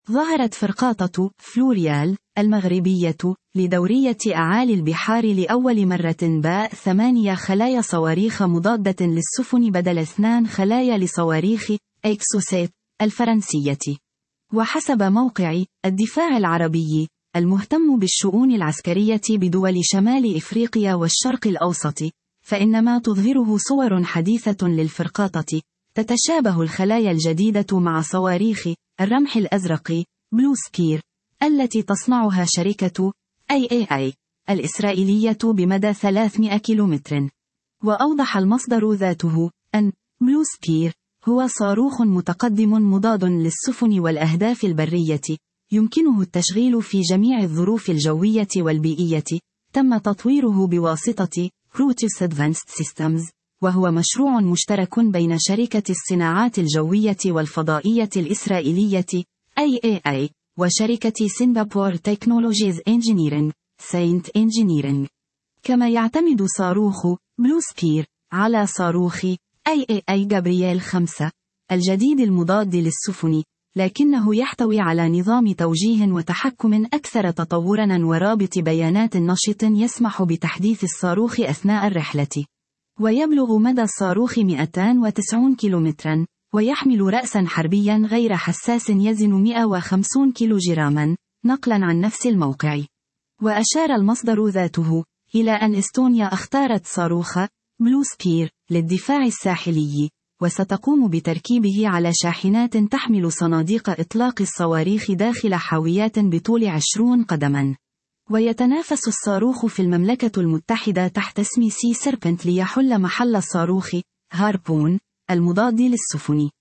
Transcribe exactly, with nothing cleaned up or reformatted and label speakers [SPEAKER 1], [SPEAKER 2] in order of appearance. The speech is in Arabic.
[SPEAKER 1] ظهرت فرقاطة فلوريال المغربية لدورية أعالي البحار لأول مرة باء ثمانية خلايا صواريخ مضادة للسفن بدل اثنان خلايا لصواريخ إكسوسيت الفرنسية. وحسب موقع الدفاع العربي المهتم بالشؤون العسكرية بدول شمال إفريقيا والشرق الأوسط، فإن ما تظهره صور حديثة للفرقاطة تتشابه الخلايا الجديدة مع صواريخ الرمح الأزرق بلو سبير التي تصنعها شركة إيه إيه إيه الإسرائيلية بمدى ثلاثمائة كيلومتر. وأوضح المصدر ذاته أن بلو سبير هو صاروخ متقدم مضاد للسفن والأهداف البرية، يمكنه التشغيل في جميع الظروف الجوية والبيئية. تم تطويره بواسطة Proteus Advanced Systems، وهو مشروع مشترك بين شركة الصناعات الجوية والفضائية الإسرائيلية إيه إيه إيه وشركة سنغافورة تكنولوجيز إنجينيرينج ساينت إنجينيرينج. كما يعتمد صاروخ بلو سبير على صاروخ إيه إيه إيه جابرييل خمسة الجديد المضاد للسفن، لكنه يحتوي على نظام توجيه وتحكم أكثر تطوراً ورابط بيانات نشط يسمح بتحديث الصاروخ أثناء الرحلة. ويبلغ مدى الصاروخ مئتين وتسعين كيلومتراً، ويحمل رأساً حربياً غير حساس يزن مئة وخمسين كيلوغراما نقلاً عن نفس الموقع. وأشار المصدر ذاته إلى أن إستونيا اختارت صاروخ بلو سبير للدفاع الساحلي، وستقوم بتركيبه على شاحنات تحمل صناديق إطلاق الصواريخ داخل حاويات بطول عشرين قدماً. ويتنافس الصاروخ في المملكة المتحدة تحت اسم سي سيربنت ليحل محل الصاروخ هاربون المضاد للسفن.